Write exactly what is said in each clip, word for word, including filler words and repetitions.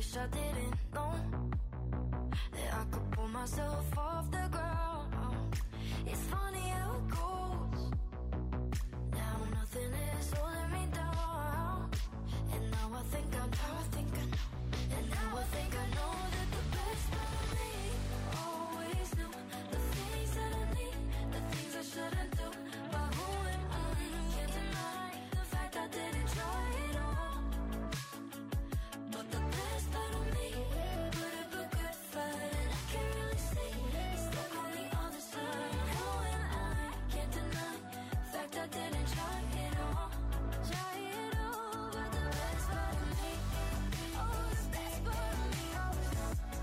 wish I didn't know that I could pull myself off the ground. It's funny how it goes. Now nothing is holding me down. And now I think I know, I think I know. And now I think I know that the best part of me always knew the things that I need, the things I shouldn't do. But who am I? Can't deny the fact I didn't try it all. But the best part of me put up a good fight, and I can't really see it's stuck on the other side. Who am I? Can't deny the fact I didn't try it all. Try it all, but the best part of me, oh, the best part of me, oh, the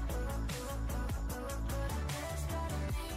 best part of me,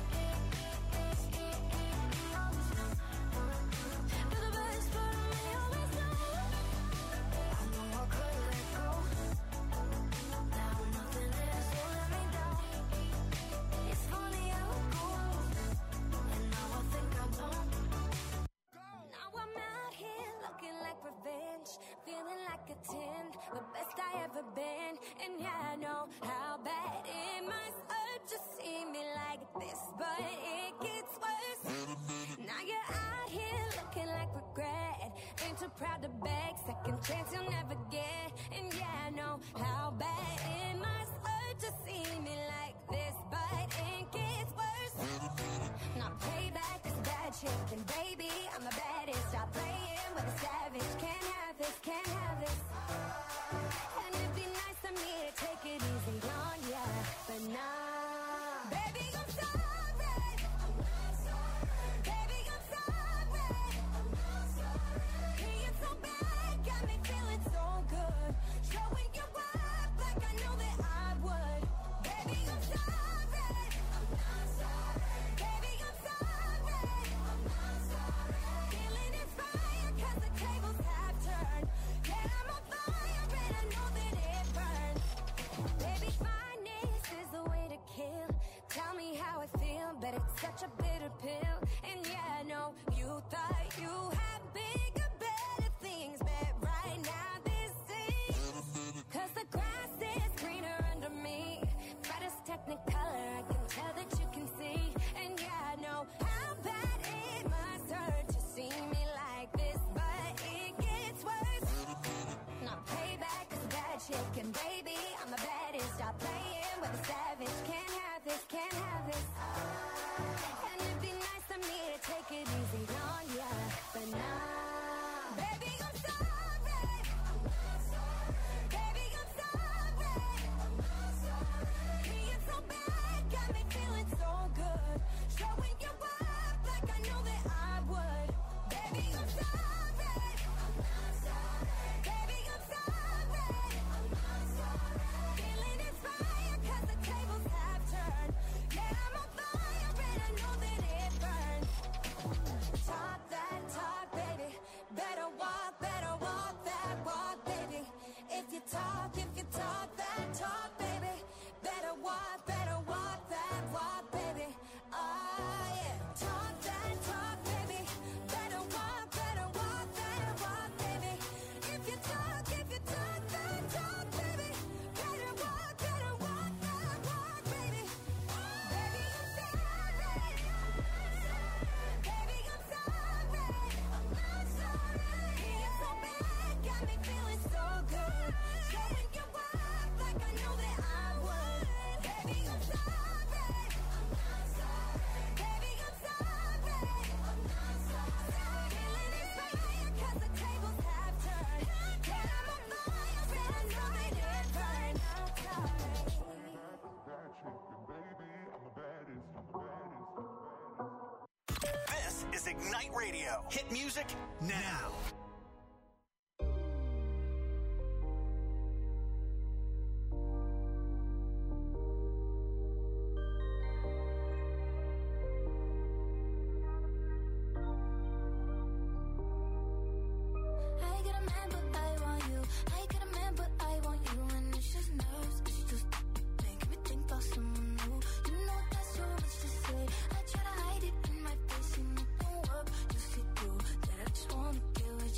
but the best part of me always knows. I know I could let go. Now nothing is holding me down. It's funny how it goes. And now I think I don't. Now I'm out here looking like revenge, feeling like a ten, the best I ever been. And yeah, I know how bad it must hurt to see me like this, but it gets worse. Now you're out here looking like regret, ain't too proud to beg, second chance you'll never get. And yeah, I know how bad it must hurt to see me like this, but it gets worse. Now payback is bad shit, and baby, I'm the baddest. Stop playing with a savage, can't have this, can't have this. And it'd be nice of me to take it easy on ya, but nah. Baby, I'm sorry. Baby, I'm sorry. Being so bad got me feeling so good. Showing you up like I know that I would. Baby, I'm sorry. Baby, I'm sorry. Feeling inspired 'cause the tables have turned. Yeah, I'm on fire and I know that it burns. Baby, finest is the way to kill. Tell me how I feel, but it's such a bitter pill. And yeah, I know you thought you had bigger, better things, but right now this is 'cause the grass is greener under me. Brightest technicolor, I can tell that you can see. And yeah, I know how bad it must hurt to see me like this, but it gets worse. Now payback is bad shit, and baby, I'm the baddest. Stop playing with a savage, can't have this, can't have this. And it'd be nice of me to take it easy on ya, but nah. Baby, I'm sorry. Baby, I'm sorry. Being so bad got me feeling so good. Showing you up like I know that I would. Baby, I'm sorry. Baby, I'm sorry. Feeling inspired 'cause the tables have turned. Yeah, I'm on fire and I know that it burns. Talk that talk, baby. Better walk, better walk that walk, baby. If you talk, if you talk that talk, baby. Better walk, better walk that walk, baby. Oh yeah. Talk that talk, baby. Better walk, better walk that walk, baby. If you talk, if you talk that talk, baby. Better walk, better walk that walk, baby. Baby, I'm sorry. Baby, I'm sorry. I'm sorry. Being so bad got me feeling so good. Showing you up like I know that I would. Baby, I'm sorry. Baby, I'm sorry. Feeling inspired 'cause the tables have turned. Yeah, I'm on fire and I know that it burns. I'm sorry. This is Ignite Radio. Hit music now. I get a man, but I want you. I get a man, but I want you. And it's just nerves, it's just making me think about someone new. You know that's so much to say. I try to hide it in my face and it don't work. You see through that I just wanna get with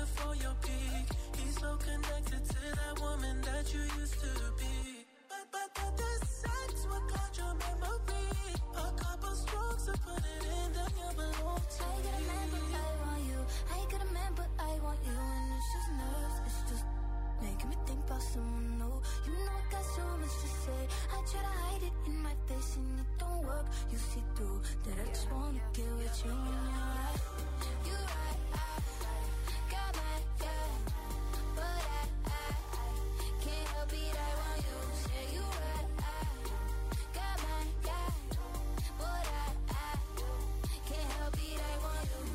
before your peak. He's so connected to that woman that you used to be. But, but, but the sex will cloud your memory. A couple strokes to put it in, then you belong to I get a man, but I want you. I get a man, but I want you. And it's just nerves, it's just making me think about someone new. You know I got so much to say. I try to hide it in my face and it don't work. You see through that I just wanna get with you when you're right. You right, I got my guy, but I, I, I can't help it, I want you. Say you right, I got my guy, but I, I can't help it, I want you.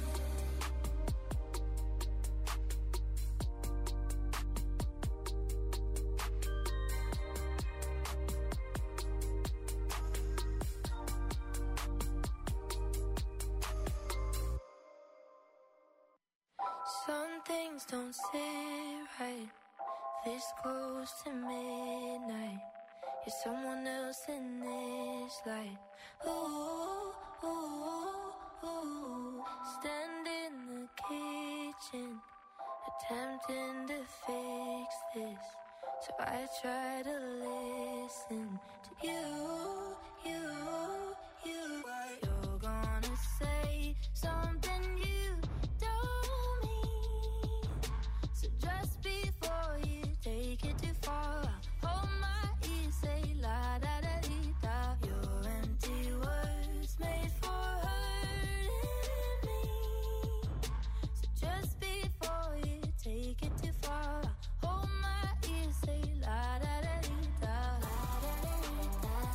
Some things don't sit right. This close to midnight. You're someone else in this light. Ooh, ooh, ooh. Stand in the kitchen, attempting to fix this. So I try to listen to you, you, you. You're gonna say something you don't mean. So just before you take it too far, hold my ear, say la da da dee da. Your empty words made for hurting me. So just before you take it too far, hold my ear, say la da da dee da. La da da dee da.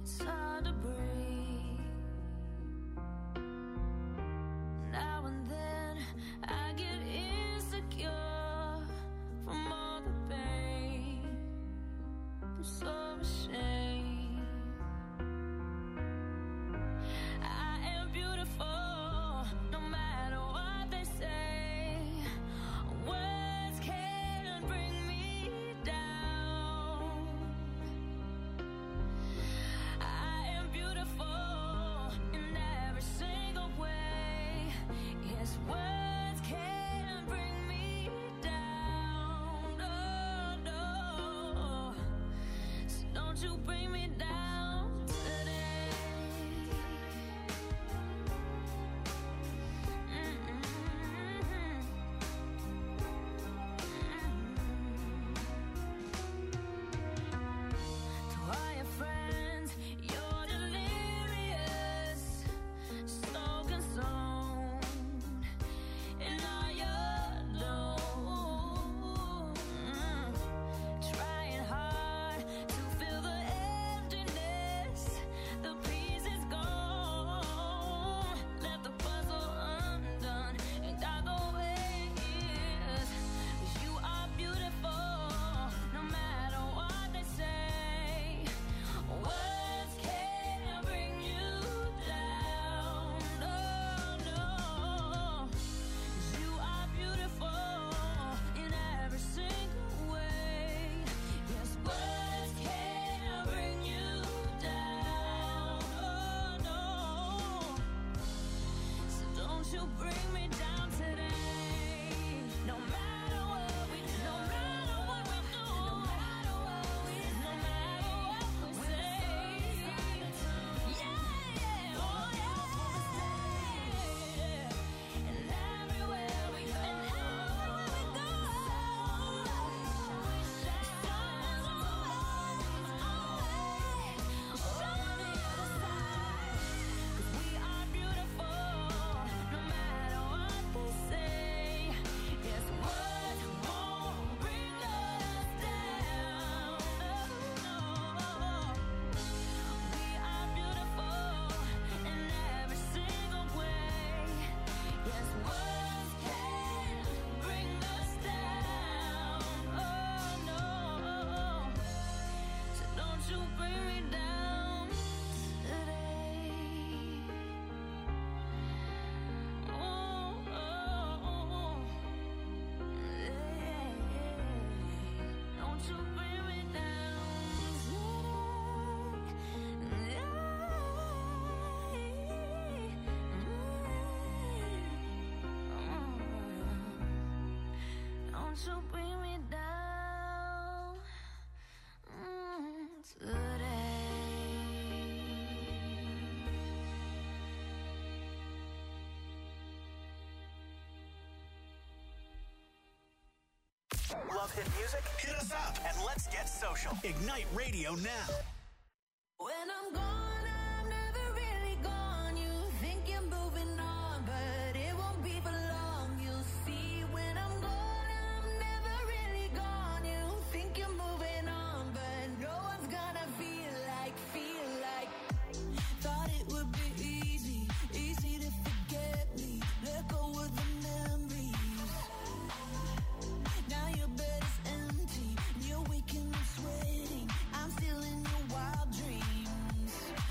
it's hard to breathe. Now and then I get insecure from all the pain. I'm so ashamed. I am beautiful, no matter what they say. Words can't bring me down. I am beautiful in every single way. Yes, words can't bring me down. No, no. So don't you bring me down today. Mm-mm. To all your friends, you're delirious, so consumed in all your doom. Trying hard to fill the emptiness, the peace is gone. Left the puzzle undone and got the ways. 'Cause you are beautiful, no matter what they say. Words can't bring you down. No, no. 'Cause you are beautiful in every single way. Yes, words can't bring you down. Oh, no. So don't you bring me down today. No matter what we do, no matter what we do, no matter what we no matter what we say. Yeah, yeah, oh yeah. And everywhere we go, and everywhere we go, we shine always, always on the other side. 'Cause we are beautiful, no matter what they say. Yes, words won't bring us down. No, no. We are beautiful in every single way. Yes, words can bring us down. Oh, no. So don't you bring me down today. Oh, oh, oh. Yeah. Don't you bring me down today. Don't you bring me down mm, today. Love hit music? Hit us up and let's get social. Ignite Radio now. When I'm gone, I'm never really gone. You think you're moving on, but it won't be for long. You'll see when I'm gone, I'm never really gone. You think you're moving on, but no one's gonna feel like, feel like. Thought it would be easy, easy to forget me. Let go of the memories. Now your bed is empty, you're waking up sweating. I'm still in your wild dreams.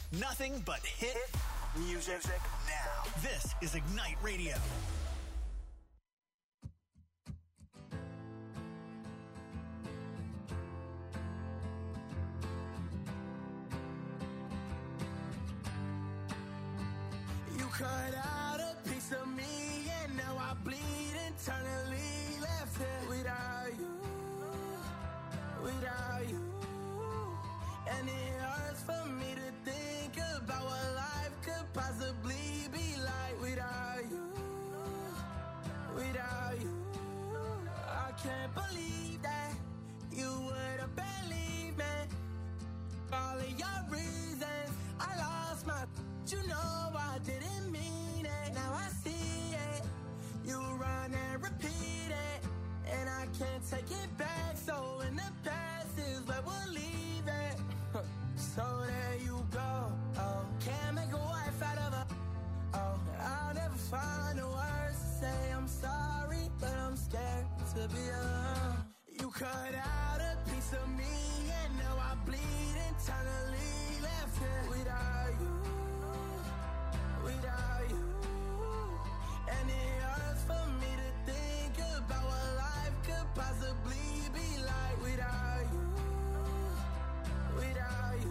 Nothing but hit music now. This is Ignite Radio. You cut out a piece of me and now I bleed internally. Left here without you, without you. And it hurts for me to think about what life could possibly be like without you, without you. I can't believe that you would have believed me. All of your reasons, I lost my, you know I didn't mean it. Now I see it, you run and repeat it, and I can't take it back. So in the past is where we'll leave it. So there you go. Oh, can't make a wife out of her. Oh, I'll never find the words to say I'm sorry, but I'm scared to be alone. You cut out a piece of me, and now I bleed internally. Left here without you, without you. And it hurts for me to think about what life could possibly be like without you, without you.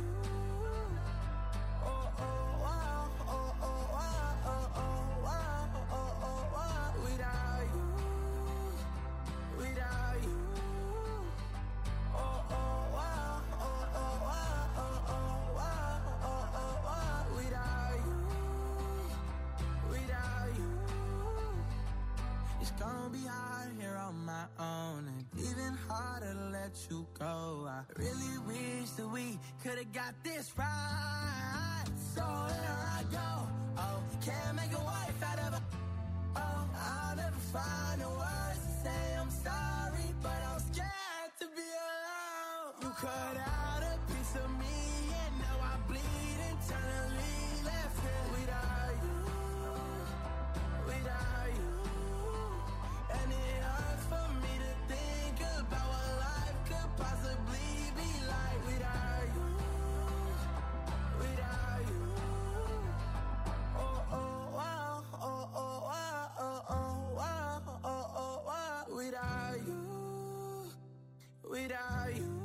Oh, oh, wow, oh, oh, wow, oh, oh, wow, oh, oh, wow, without you, without you. Oh, oh, wow, oh, oh, wow, oh, oh, wow, oh, oh, wow, without you, without you. It's gonna be hard here on my own, and even harder to let you go. I really wish that we could've got this right. So here I go. Oh, can't make a wife out of her. Oh, I'll never find the words to say I'm sorry, but I'm scared to be alone. You cut out a piece of me, and now I bleed internally. Left here without you, without you. And it hurts for me to think about what life could possibly be like without you, without you. Oh, oh, wow, oh, oh, wow, oh, oh, wow, oh, oh, wow, without you, without you.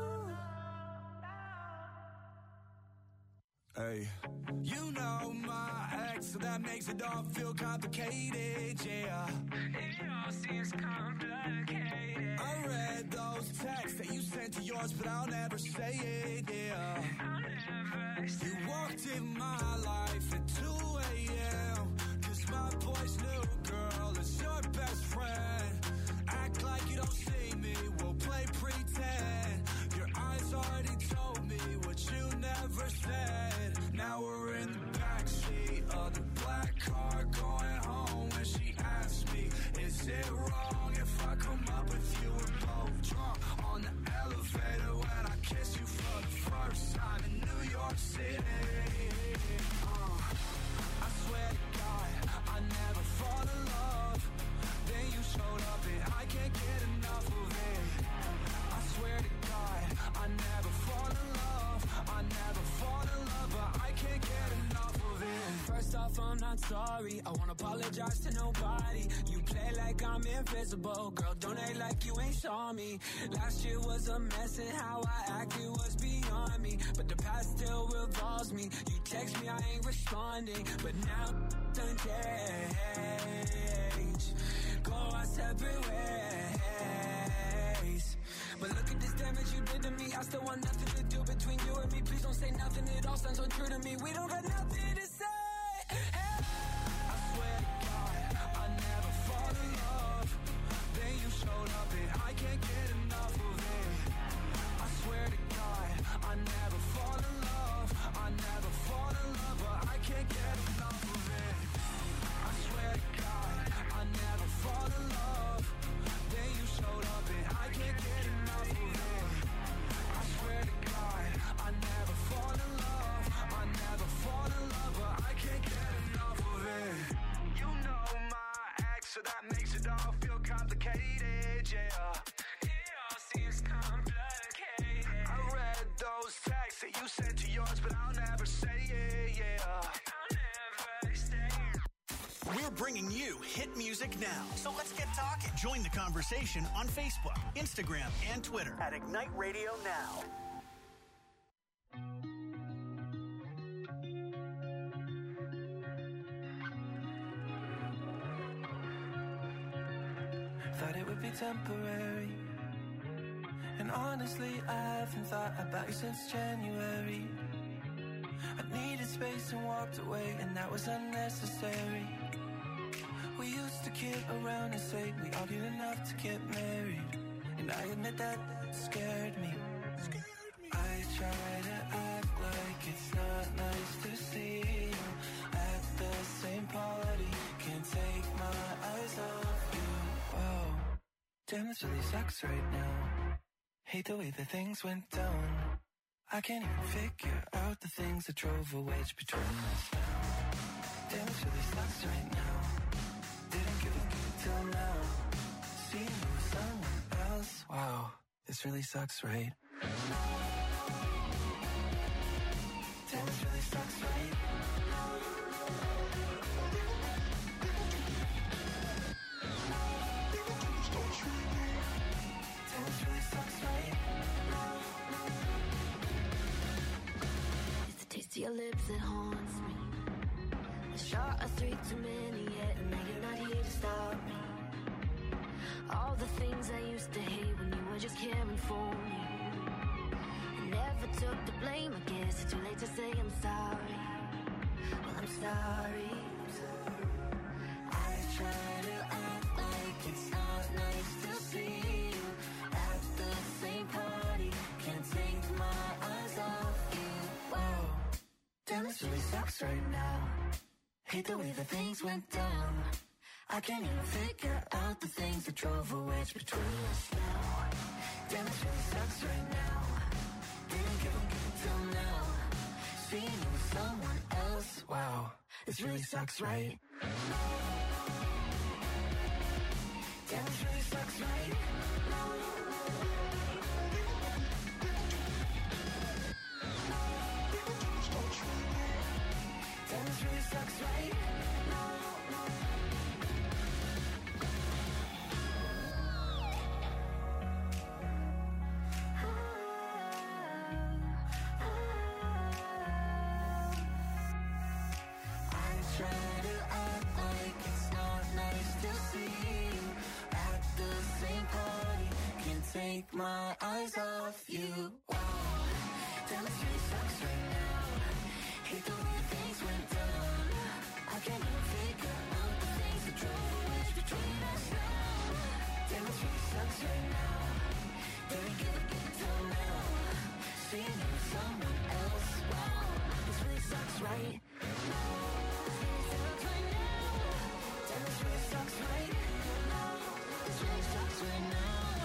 Hey, you know my ex, so that makes it all feel complicated, yeah. It all seems complicated. I read those texts that you sent to yours, but I'll never say it, yeah. I'll never say you walked in my life at two a.m. Cause my boy's new girl is your best friend. Act like you don't see me, we'll play pretend. Your eyes already told me what you never said. Now we're in the backseat of the black car going home, and she asked me, is it wrong if I come up with you? We're both drunk on the elevator when I kiss you for the first time in New York City. uh, I swear to God, I never fall in love. Then you showed up and I can't get enough of it. I swear to God, I never fall in love. I never fall in love, but I can't get enough of it. First off, I'm not sorry. I won't apologize to nobody. You play like I'm invisible. Girl, don't act like you ain't saw me. Last year was a mess and how I acted was beyond me. But the past still revolves me. You text me, I ain't responding. But now done change. Go our separate ways. But look at this damage you did to me. I still want nothing to do between you and me. Please don't say nothing, it all sounds untrue to me. We don't got nothing to say. Hey. I swear to God, I never fall in love. Then you showed up and I can't get enough of it. I swear to God, I never fall in love. I never fall in love, but I can't get enough of it. I swear to God, I never fall in love. Then you showed up and I can't get enough of it. I swear to God, I never fall in love. I never fall in love, but I can't get enough of it. You know my ex, so that makes it all feel complicated, yeah. It all seems complicated. I read those texts that you sent to yours, but I'll never say We're bringing you hit music now. So let's get talking. Join the conversation on Facebook, Instagram, and Twitter at Ignite Radio Now. Thought it would be temporary, and honestly I haven't thought about you since January. I needed space and walked away, and that was unnecessary. We used to kid around and say we argued enough to get married, and I admit that scared me. I try to act like it's not nice to see you at the same party. Can't take my eyes off you. Wow, damn, this really sucks right now. Hate the way that things went down. I can't even figure out the things that drove a wedge between us now. Damn, this really sucks right now. Didn't give a good till now. Seeing you with someone else. Wow, this really sucks, right? Damn, this really sucks, right? Damn, this really sucks, right? It's the taste of your lips that haunts me. A shot of three too many yet, and now you're not here to stop me. All the things I used to hate when you were just caring for me. I never took the blame, I guess it's too late to say I'm sorry. Well, I'm sorry. I try to act like it's not nice to see you at the same party. Can't take my eyes off you. Wow, damn, this really sucks right now. Hate the way that things went down. I can't even figure out the things that drove a wedge between us now. Damn, this really sucks right now. Didn't give a good till now. Seeing you with someone else. Wow, this really sucks, right? Damn, this really sucks, right? Damn, this really sucks, right? Take my eyes off you. Wow, damn, this really sucks right now. Hate the way things went down. I can't even figure out the things that drove a wedge between us now. Damn, this really sucks right now. Didn't give a good till now. Seeing you with someone else. Wow, this really sucks right now. This really sucks right now. Damn, this really sucks right now. This really sucks right now.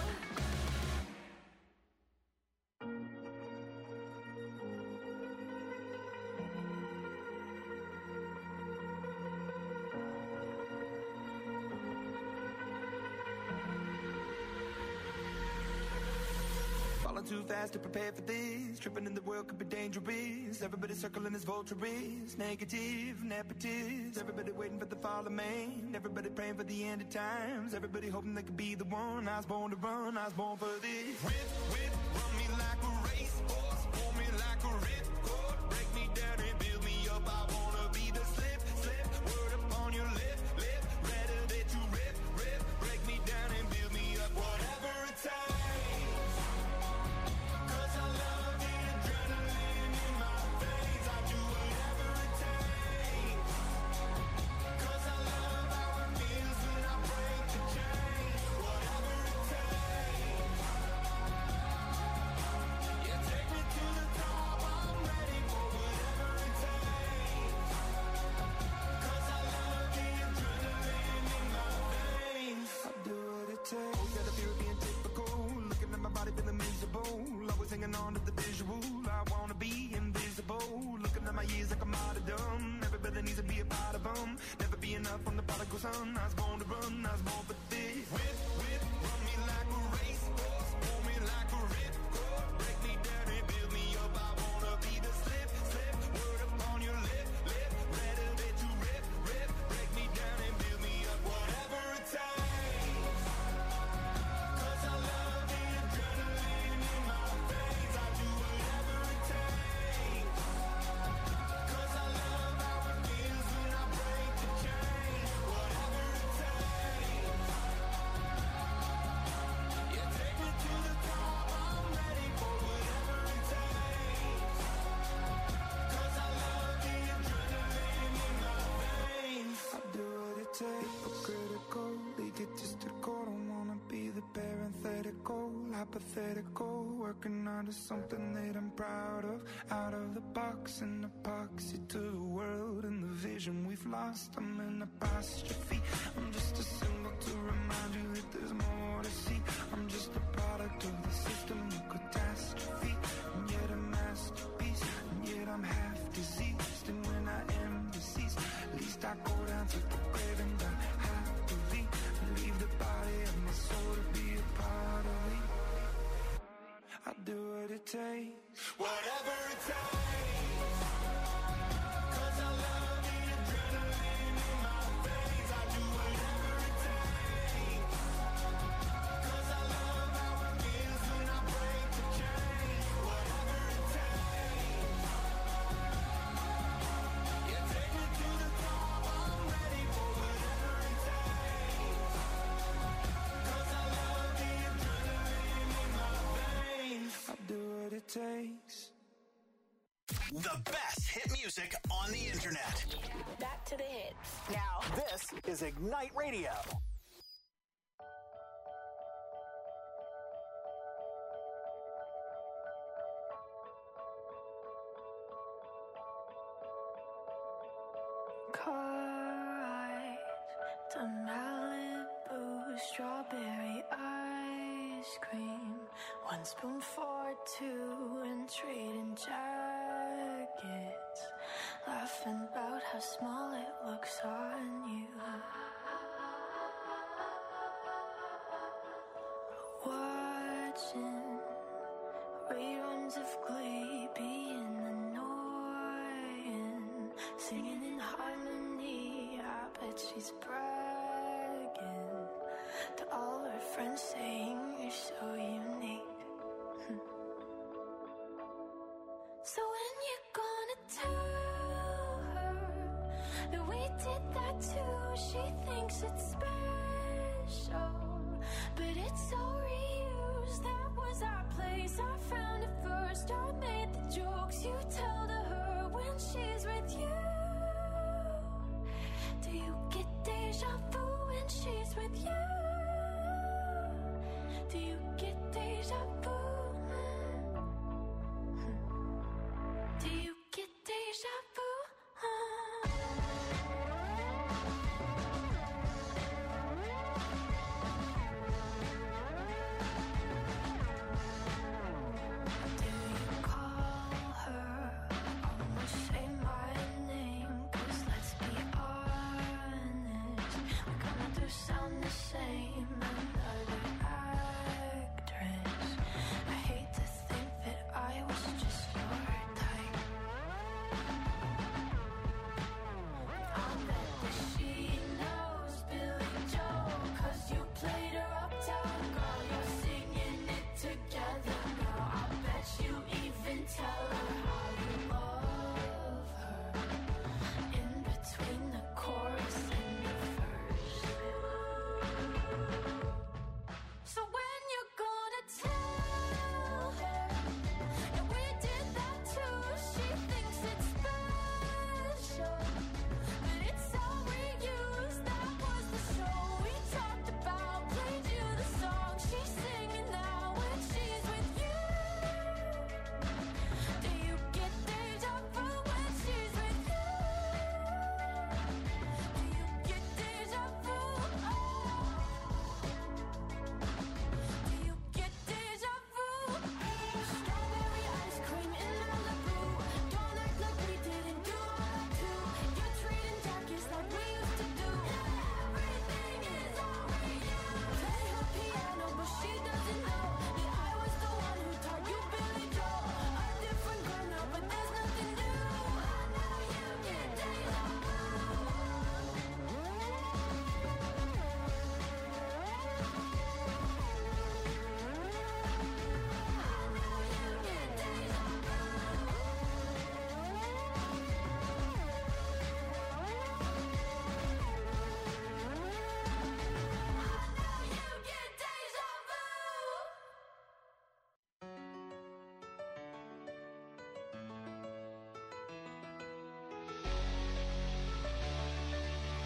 Too fast to prepare for this. Tripping in the world could be dangerous. Everybody circling as vultures. Negative, nepotist. Everybody waiting for the fall of man. Everybody praying for the end of times. Everybody hoping they could be the one. I was born to run, I was born for this. Whip, whip, run me like a racehorse. Pull me like a ripcord. Break me down and build me up. I wanna be the slip, slip. Word upon your lip, lip. Better that you rip, rip. Break me down and build me up. Whatever it takes. Hanging on to the visual, I wanna be invisible. Looking at my years like I'm out of dumb. Everybody needs to be a part of them. Never be enough from the prodigal son. I was born to run, I was born for this. Whip, whip, run me like a racehorse. Pull me like a ripcord. Break me down and build me up. I wanna be the slip, slip. Word upon your lip, lip. Better that you rip, rip. Break me down and hypothetical, working onto something that I'm proud of. Out of the box, an epoxy to the world and the vision we've lost. I'm an apostrophe. I'm just a symbol to remind you that there's more to see. I'm just a product of the system of catastrophe, and yet a masterpiece, and yet I'm half diseased. And when I am deceased, at least I go down to the grave and die happily, and leave the body of my soul to be a part of me. I'll do what it takes, whatever it takes, 'cause I love the adrenaline in my veins. I do whatever it takes, 'cause I love how it feels when I break the chains. Whatever it takes, yeah, take me to the top, I'm ready for whatever it takes, 'cause I love the adrenaline in my veins. I'll do what it takes. The best hit music on the internet. Back to the hits. Now, this is Ignite Radio. Car ride to Malibu, strawberry ice cream. One spoon for two and trading jackets, laughing about how small it looks on you. Watching reruns of Glee, being annoying, singing in harmony. I bet she's bragging to all her friends, saying you're so unique. So when you gonna tell her that we did that too? She thinks it's special, but it's so reused. That was our place, I found it first. I made the jokes you tell to her when she's with you. Do you get deja vu when she's with you? Do you get deja vu? Do you get deja vu? Do you call her? Almost say my name, 'cause let's be honest, we're gonna do sound the same. Another actress. I hate to think that I was just your type. I bet that she knows Billy Joel, 'cause you played her uptown girl. You're singing it together now. I bet you even tell her how you love her in between the chorus and the verse. So when you're gonna tell her that we did that too? She thinks it's special, but it's all reused. That was the show we talked about, played you the song. She's singing now when she's with you. Do you get deja vu when she's with you? Do you get deja vu? Oh. Do you get deja vu? Strawberry ice cream in Malibu. Don't act like we didn't do all that too. You're trading jackets like we used to do. Everything is all reused. Play her piano, but she doesn't know that I was the one who taught you Billy Joel. A different girl now, but there's nothing new. I know you get deja vu.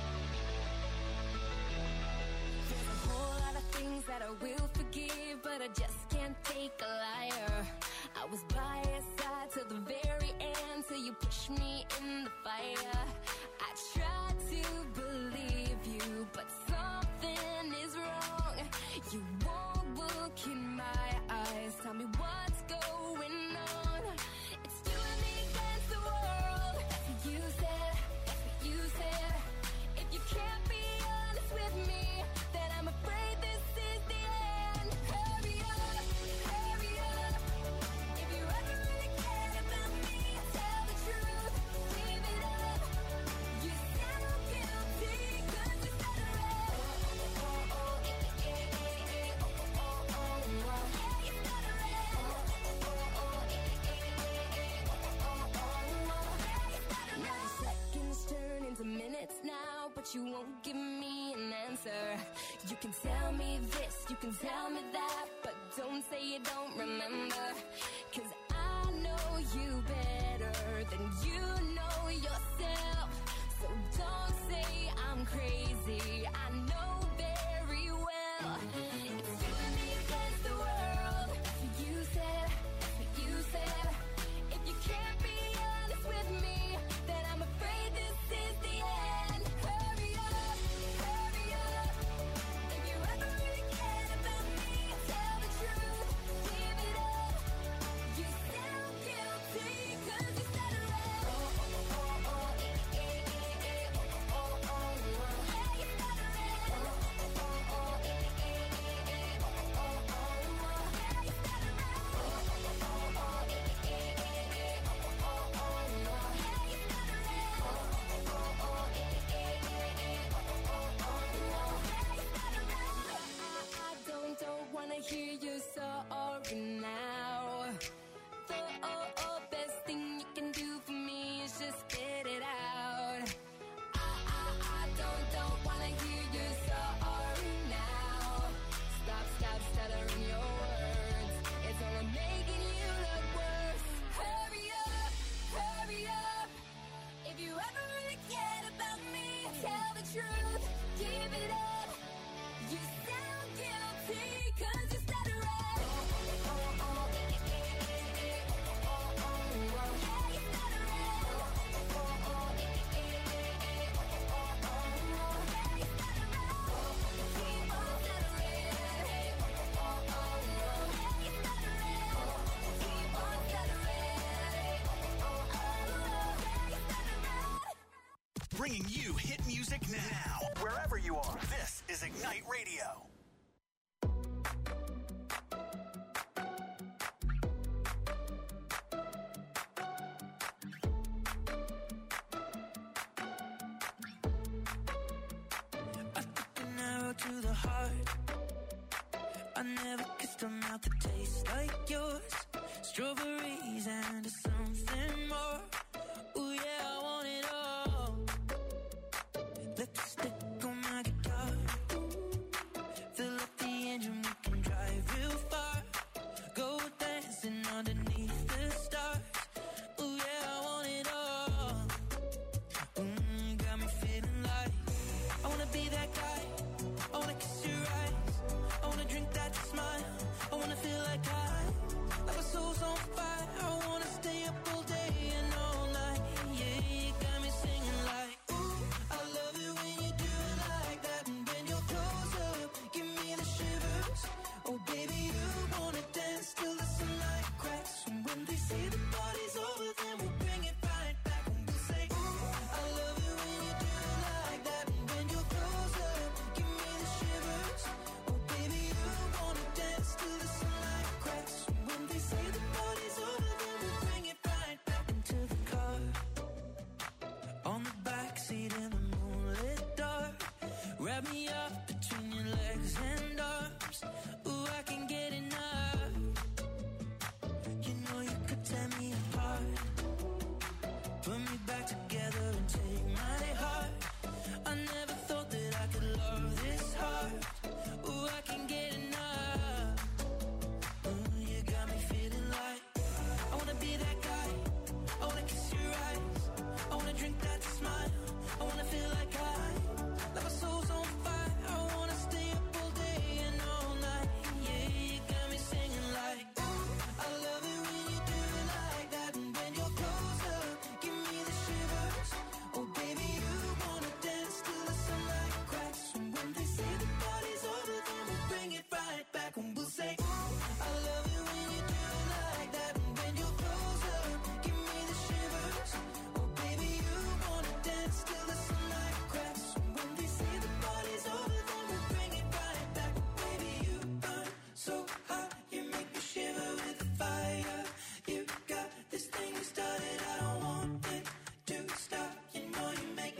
There's a whole lot of things that I will forgive, but I just can't can't take a liar. I was by your side till the very end, till you pushed me in the fire. I tried to believe you, but something is wrong. You won't look in my eyes, tell me what's going on. It's you and me against the world. That's what you said, that's what you said. If you can't be honest with me, then I'm afraid this is the end. Hurry up, hurry up. If you ever really cared about me, tell the truth, give it up. You sound guilty, cause you said it right. Oh, oh, oh, eh, eh, eh, eh, oh, oh, oh, oh, yeah, you said it right. Oh, oh, oh, eh, eh, eh, eh, oh, oh, oh, yeah, you said it right. Seconds turn into minutes now, but you won't give me an answer. You can tell me this, you can tell me that, but don't say you don't remember. Cause I know you better than you know yourself. So don't say I'm crazy, I know very well. It's you and me against the world. That's what you said, that's what you said. If you can't be honest with me, then I'm afraid this is the end. Hurry up, hurry up. If you ever really cared about me, tell the truth, give it up. You sound guilty, cause you said it right. Oh, oh, oh, oh, eh, eh, eh, eh, oh, oh, oh, yeah, you said it right. Oh, oh, oh, eh, eh, eh, eh, oh, oh, oh, yeah, you said it right. Oh, oh, oh, eh, eh, eh, eh, oh, oh, oh, yeah, you said it right. Oh, oh, oh, eh, eh, eh, eh, oh, oh, oh, yeah, you said it right. I don't, don't wanna hear you sorry now. The oh, oh, best thing you can do for me is just spit it out. I, I, I don't, don't wanna hear you sorry now. Stop, stop stuttering your words. It's only making you look worse. Hurry up, hurry up. If you ever really cared about me, tell the truth, give it up. You sound guilty, cause you said it right. Oh, oh, oh, eh, eh, eh, eh, oh, oh, oh, yeah, you said it right. Oh, oh, oh, eh, eh, eh, eh, oh, oh, oh, yeah, you said it right. Keep on stuttering. Oh, oh, oh, yeah, you said it right. Keep on stuttering. Oh, oh, oh, yeah, you said it right. Bringing you hit music now. Wherever you are, this is Ignite Radio. An arrow to the heart. I never kissed a mouth that tastes like yours. Strawberries and something more. Ooh yeah, I want it all. Lipstick on my guitar. Fill up the engine, we can drive real far. Go dancing underneath the stars. Ooh yeah, I want it all. Mm, got me feeling like I wanna be that guy. I wanna kiss your eyes. I wanna drink that smile. I wanna feel like I, like my soul's on fire. I wanna stay up all day and all night. Yeah, you got me singing like, ooh, I love it when you do it like that. And when you're close up, give me the shivers. Oh baby, you wanna dance till the sunlight cracks. And when they say the party's over, then we'll bring it right back. And we'll say, ooh, I love it when you do it like that. And when you're close up, give me the shivers. Oh baby, you wanna dance till the sunlight cracks. And when they say the party's over, then we'll bring it right back into the car. On the backseat in the moonlit dark. Wrap me up between your legs and arms. Ooh, I can get enough. You know you could tear me apart. Put me back together and take my heart. I never thought that I could love this hard. Ooh, I can get enough. Ooh, you got me feeling like I wanna be that guy. I wanna kiss your eyes. I wanna drink that smile. I wanna feel like I, like my soul's on fire. I wanna stay up all day and all night.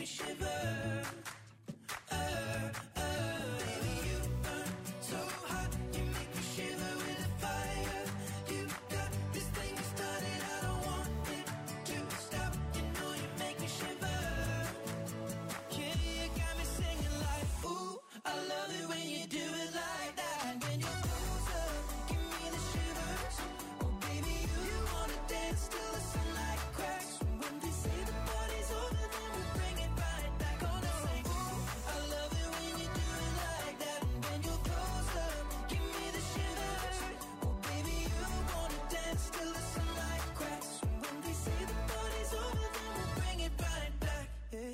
shiver. Uh, uh, baby, you burn so hot, you make me shiver with the fire. You got this thing you started, I don't want it to stop. You know you make me shiver. Yeah, you got me singing like, ooh, I love it when you do it like that. And when you're closer, give me the shivers. Oh baby, you, you wanna dance till the sunlight cracks. When they say the party's over, then we bring it right back. Gonna say, ooh, I love it when you do it like that. And when you're closer, give me the shivers. Oh baby, you wanna dance till the sunlight cracks. When they say the party's over, then we bring it right back. Yeah.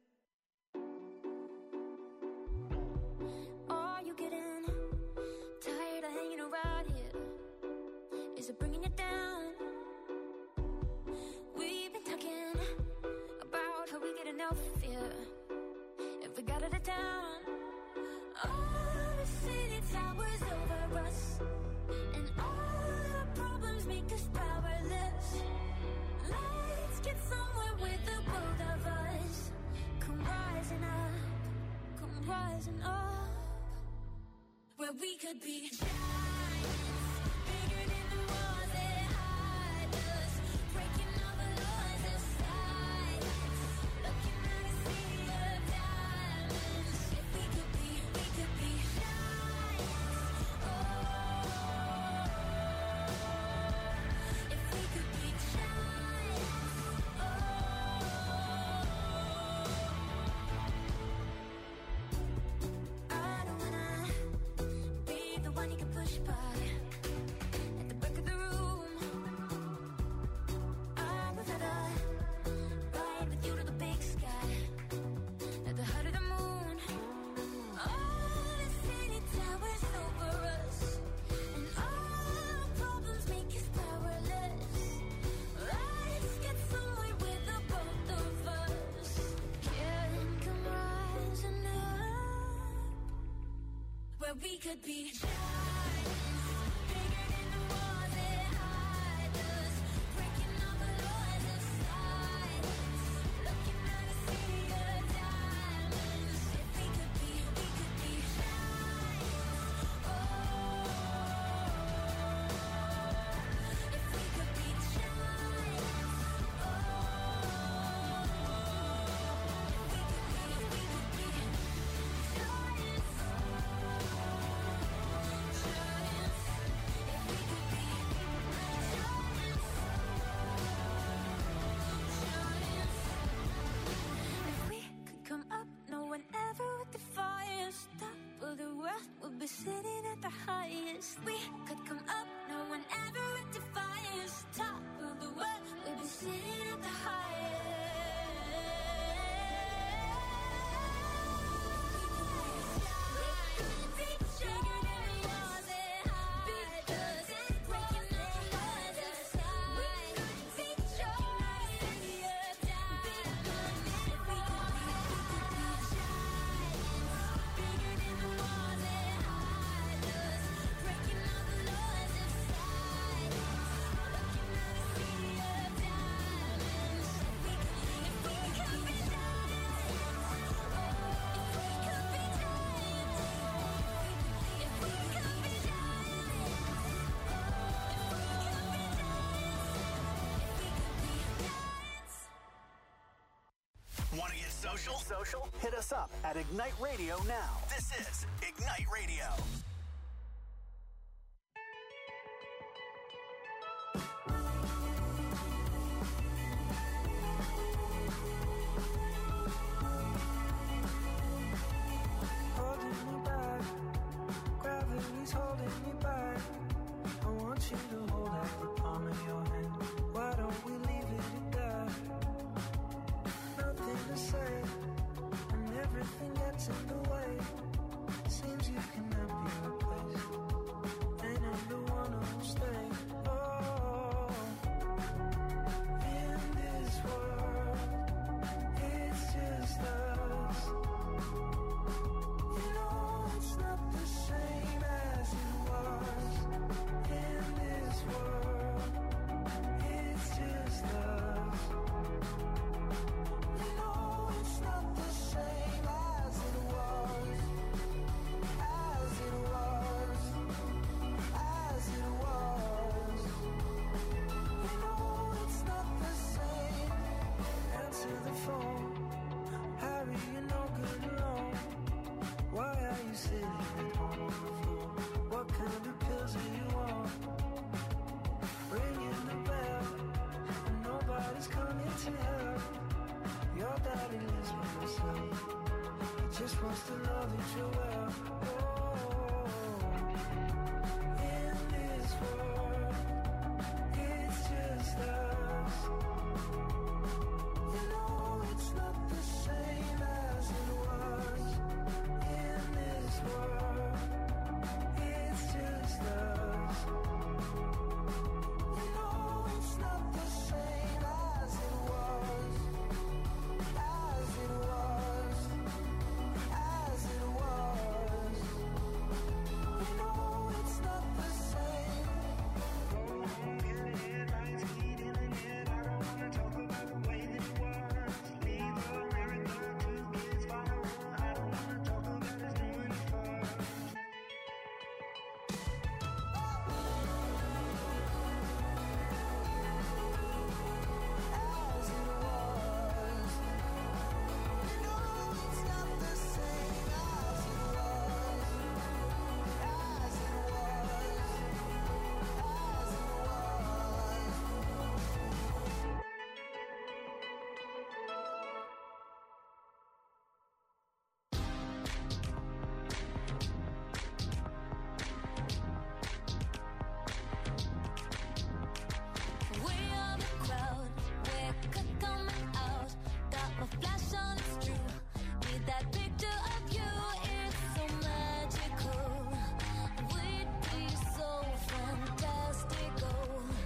Are you getting tired of hanging around here? Is it bringing you down? We've been talking about how we get enough fear if we got out of town. All the city towers over us, and all our problems make us powerless. Let's get somewhere with the both of us. Come rising up, come rising up, where we could be giants, bigger than the walls that hide us, breaking all the laws of science, looking at a sea of diamonds. If we could be, we could be giants. Oh, if we could be giants. Oh, I don't wanna be the one you can push by at the back of the room. I would rather ride with you to the big sky, at the height of the moon. All the city towers over us, and all our problems make us powerless. Let's get somewhere with the both of us. Can come rising up, where we could be giants, bigger than the walls that hide us, breaking all the laws of science, looking at a sea of diamonds. If we could be, we could be giants. Oh, if we could be giants. Oh, if we could be, we could be giants. If we could come up, no one ever would defy us. Top of the world, we'll be sitting at the highest. We could come up, no one ever would defy us. Top of the world, we'll be sitting at the highest. Bigger than the walls that hide us, breaking all the laws of science, looking at a sea of diamonds. If we could be, we could be giants, bigger than the walls that hide us, breaking all the laws of science, looking at a sea of diamonds. If we could be, if we could be giants, oh, if we could be giants, if we could be giants, oh, if we could be giants, if we could be giants. Want to get social? Social? Hit us up at Ignite Radio now. This is Ignite Radio. Holding me back, gravity's holding me back. I want you to hold out the palm of your hand. Why don't we leave it at that? Nothing to say, and everything gets in the way. Seems you cannot be replaced, and I'm the one who'll stay. Oh, in this world, it's just us. You know it's not the same as it was. In this world, it's just us. You know it's not you're supposed to know that you're well. Oh, in this world, it's just us. You know it's not the same as it was. In this world, it's just us. You know it's not the same as it was. As it was. As it was. You know it's not the same. In the headlights, heat in the head. I don't wanna talk about the way that it was. Leave America, two kids follow her. I don't wanna talk about us doing it first. As it was. You know it's not the same as it was. As it was. As it was. We are the crowd, we're c- coming out. Got my flash on, it's true. Need that picture of you, it's so magical. We'd be so fantastical.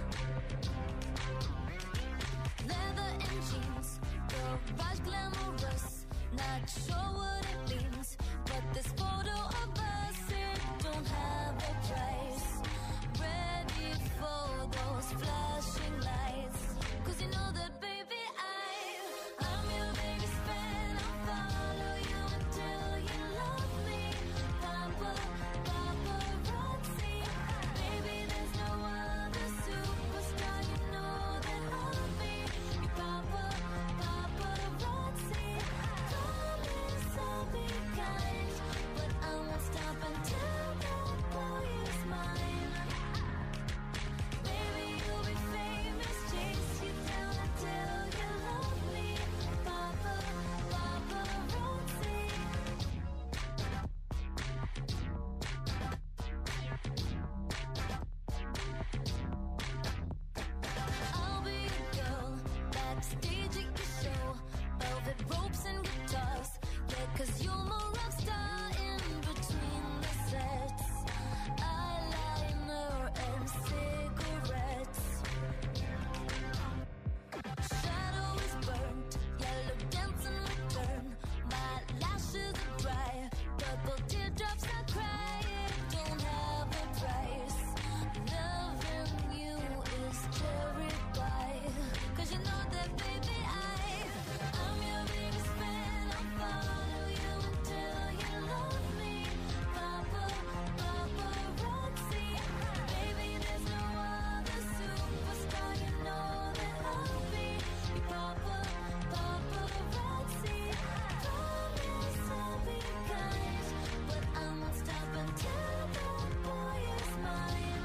Leather and jeans, garage glamorous. Not sure what it means, but this photo of us, it don't have a price. Ready for those flashing lights. Cause you know that, baby, I, I'm your biggest fan. I'll follow you until you love me. Papa, paparazzi. Baby, there's no other superstar. You know that I'll be your papa, paparazzi. Promise I'll be kind, but I won't stop until that boy is mine. Baby, you'll be famous, chase you down until you love me. Papa, paparazzi. I'll be a girl backstage at your show. Velvet ropes and guitars. Yeah, cause you're my rock star in between the sets. Eyeliner and cigarettes. Shadow is burnt, yellow dancing return. My lashes are dry, purple teardrops I cry. It don't have a price. Loving you is cherry pie. Cause you know that, baby, I, I'm your biggest fan. I'll follow you until you love me. Papa, paparazzi. Baby, there's no other superstar. You know that I'll be your papa, paparazzi. Promise I'll be kind, but I won't stop until that boy is mine.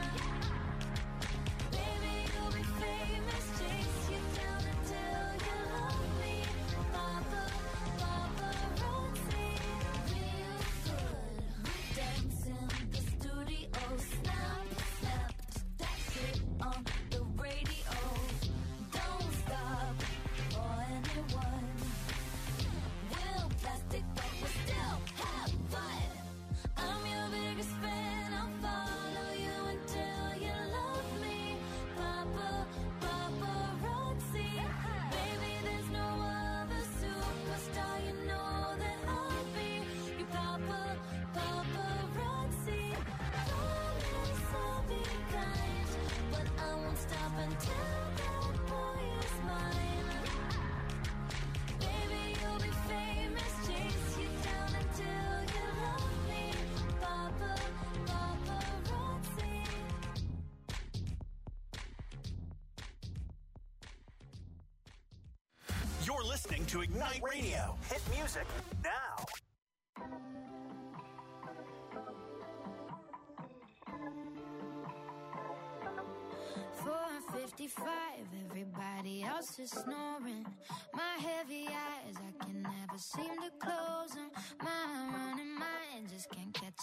Baby, you'll be famous, chase you down until you love me. Papa, paparazzi. Real good, dance in the studio. Snap, snap, that shit on the radio. Don't stop for anyone. We'll plastic, but we'll still have fun. I'm your biggest fan. I'll follow you until you love me. Papa, paparazzi. Baby, there's no other superstar. You know that I'll be your papa, paparazzi. Promise I'll be kind, but I won't stop until that boy is mine. Baby, you'll be famous, chase you down until you love me. Papa, paparazzi. You're listening to Ignite Radio. Hit music now. four fifty-five, everybody else is snoring. My heavy eyes, I can never seem to close them. My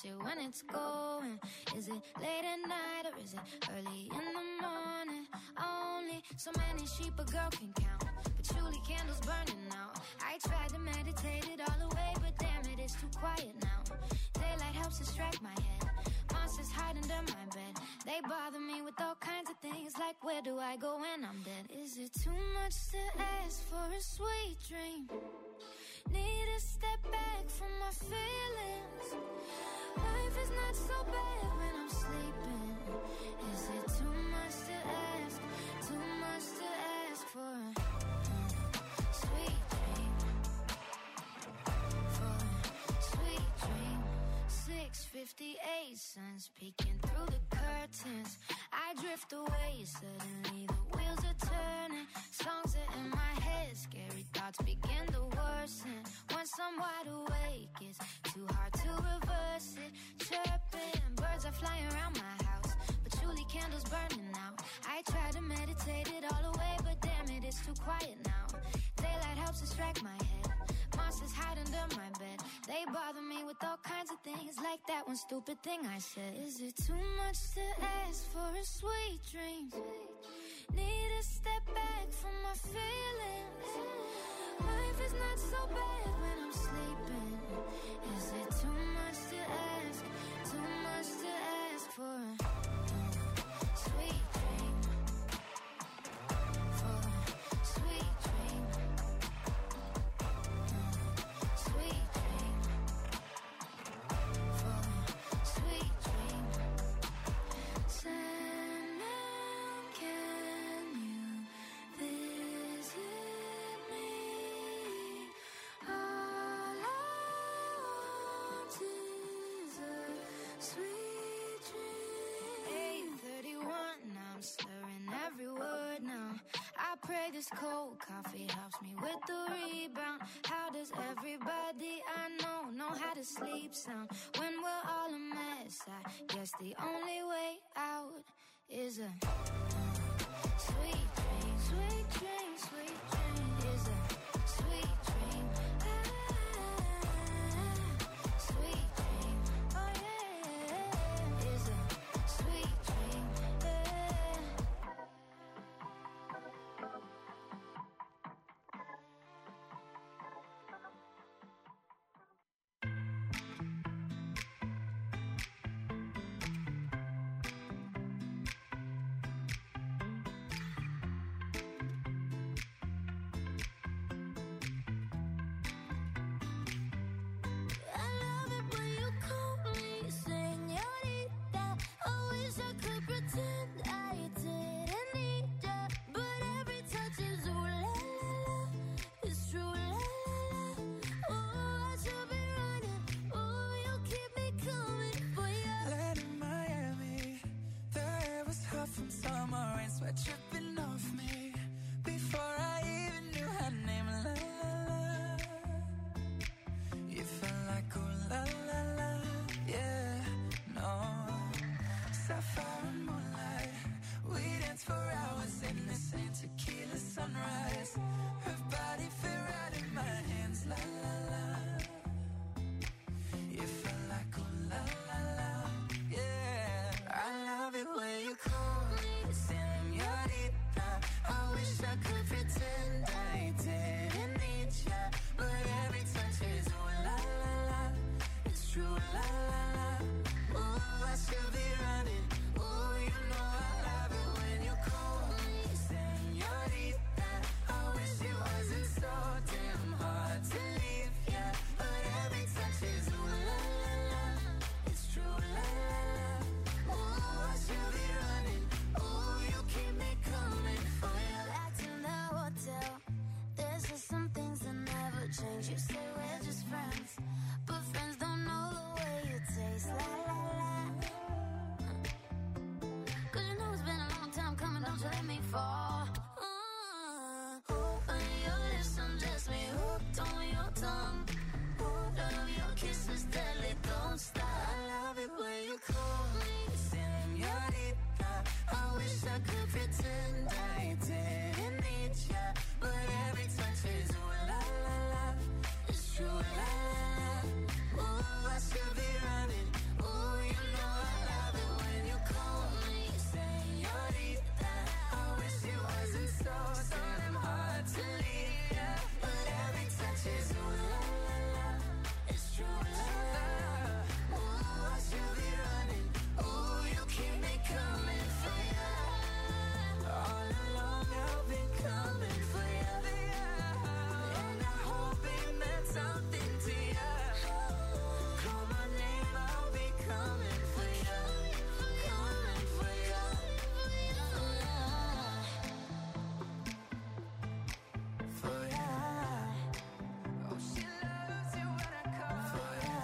watch it when it's going. Is it late at night or is it early in the morning? Only so many sheep a girl can count, patchouli candles burning out. I tried to meditate it all away, but damn it, it's too quiet now. Daylight helps distract my head. Monsters hide under my bed. They bother me with all kinds of things, like where do I go when I'm dead? Is it too much to ask for a sweet dream? Need to step back from my feelings. Life is not so bad when I'm sleeping. Is it too much to ask? Too much to ask for a uh, sweet dream? For a sweet dream. six fifty-eight, sun's peeking through the curtains. I drift away, suddenly the wheels are turning. Songs are in my head, scary thoughts begin to worsen. Once I'm wide awake, it's too hard to reverse it. Chirping, birds are flying around my house, patchouli candles burning out. I try to meditate it all away, but damn it, it's too quiet now. Daylight helps distract my head. Monsters hide under my bed. They bother me with all kinds of things, like that one stupid thing I said. Is it too much to ask for a sweet dream? Need to step back from my feelings. Life is not so bad when I'm sleeping. Is it too much to ask? Too much to ask for a uh, sweet dream? For a sweet dream. Sweet dream. For a sweet dream. Sandman, can you visit me? All I want is a sweet dream. eight thirty-one, I'm slurring every word now. I pray this cold coffee helps me with the rebound. How does everybody I know know how to sleep sound when we're all a mess? I guess the only way out is a sweet dream, sweet dream, sweet dream. Is a sweet dream, ah, sweet dream. Oh yeah, is a sweet dream, yeah. I love it when you call me señorita. I wish I could pretend I didn't need ya, but every touch is ooh la la la. It's true la la la. Oh, I should be running. Oh, you keep me coming for ya. Land in Miami, the air was hot from summer rain, sweat dripping off me before I even knew her name. La la la, you felt like ooh la la la, yeah, no. Sapphire and moonlight, we danced for hours in the same tequila sunrise. Her body fit right in my hands, la la la. You felt like ooh la la la, yeah. I love it when you call me señorita. I wish I could pretend I didn't need ya, but every touch is ooh la la la. It's true la la la. Ooh, I should be running. Ooh, you know I love it when you call me señorita. I wish it wasn't so damn hard to leave ya, but every touch is ooh la la la. It's true la la la. Ooh, I should be running. Ooh, you keep me coming for ya. Back to the hotel. There's just some things that never change. You say we're just friends, but friends don't know the way you Ooh, I should be running. Ooh, you know I love it when you call me señorita. I wish it wasn't so, so damn hard to leave, yeah. But every touch is ooh la la la, it's true la la. Ooh, I should be running. Ooh, you keep me coming for ya. All along I've been coming for ya, and I hope it meant something to ya. Call my name, I'll be coming for ya, coming for ya, for ya. Oh, she loves it when I call for ya.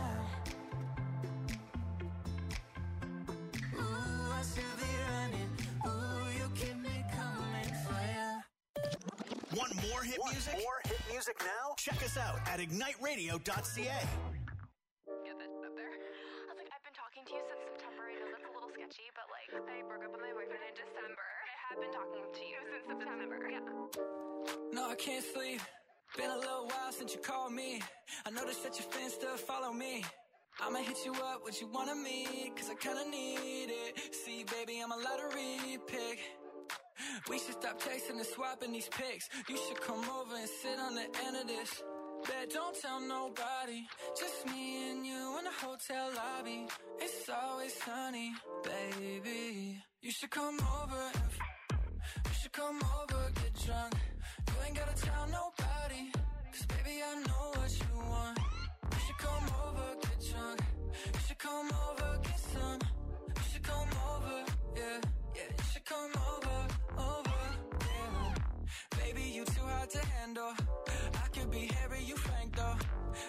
Ooh, I should be running. Ooh, you keep me coming for ya. Want more hit Want music? more hit music now? Check us out at ignite radio dot c a. Get that up there. I was like, I've been talking to you since September. I know that's a little sketchy, but like, I broke up with my boyfriend in December. I have been talking to you since September. Yeah. No, I can't sleep. Been a little while since you called me. I noticed that your fans still follow me. I'ma hit you up, what you wanna meet, cause I kinda need it. See, baby, I'm a lottery pick. We should stop texting and swapping these pics. You should come over and sit on the end of this. Bet don't tell nobody, just me and you in the hotel lobby. It's always sunny, baby. You should come over and f- you should come over, get drunk. You ain't gotta tell nobody, cause baby I know what you